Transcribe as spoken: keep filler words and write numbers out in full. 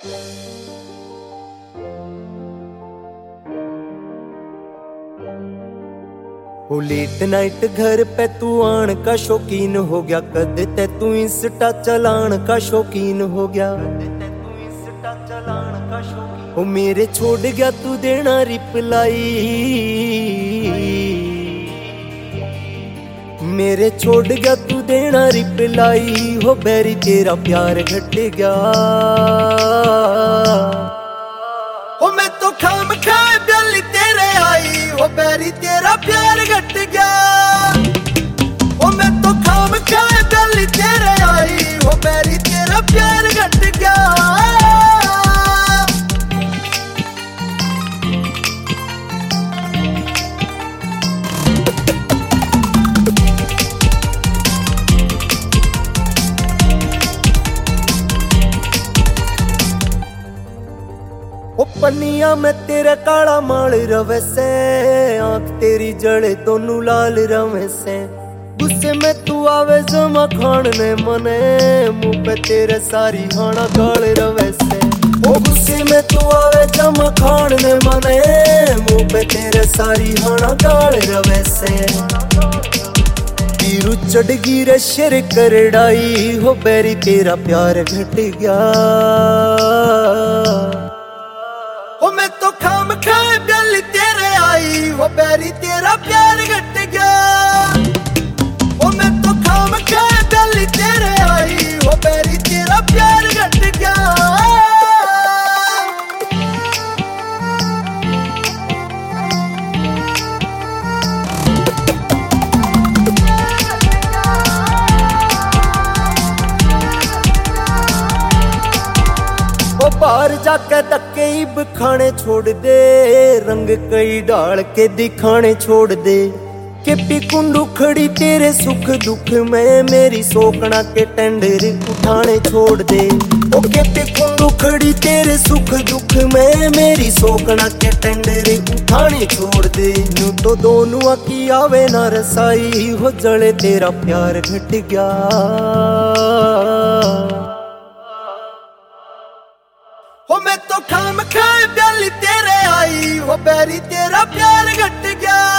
हो late night घर पे तू आन का शौकीन हो गया, कद ते तू इंस्टा चलान का शौकीन हो गया। हो मेरे छोड़ गया तू देना रिप्लाई, मेरे छोड़ गया तू देना रिप्लाई। हो बैरी तेरा प्यार घट गया, हो मैं तो खाम खाए ब्याली तेरे आई। हो बैरी तेरा प्यार घट गया, हो मैं तो खाम खाए ब्याली तेरे आई। हो बैरी तेरा प्यार घट गया। ओ पनिया में तेरा काला माल रवे से, आंख तेरी जड़े दोनों लाल रवे से। गुस्से में तू आवे जमा खान ने मने, मुंह पे तेरे सारी खाना गाल रवे से। ओ गुस्से में तू आवे जमा खान ने मने, मुंह पे तेरे सारी खाना गाल रवे से। तीरू चढ़गी रे शेर करड़ाई, हो बैरी तेरा प्यार घट गया। हो मैं तो खाम खाए ब्याली तेरे आई। हो बैरी तेरा प्यार घट गया, हो मैं तो खाम खाए ब्याली तेरे आई। हो बैरी तेरा प्यार घट गया। ओ बाहर जाके धक्के इब खाने छोड़ दे, रंग कई डाल के दिखाने छोड़ दे। के पिकुंडू खड़ी तेरे सुख दुख में, मेरी सोकना के टेंडर उठाने छोड़ दे। ओ के पिकुंडू खड़ी तेरे सुख दुख में, मेरी सोकना के टेंडर उठाने छोड़ दे। यूं तो दोनों की आवे ना रसाई, हो जले तेरा प्यार घट गया। हो मैं तो खाम खाए ब्याली तेरे आई। हो बैरी तेरा प्यार घट गया।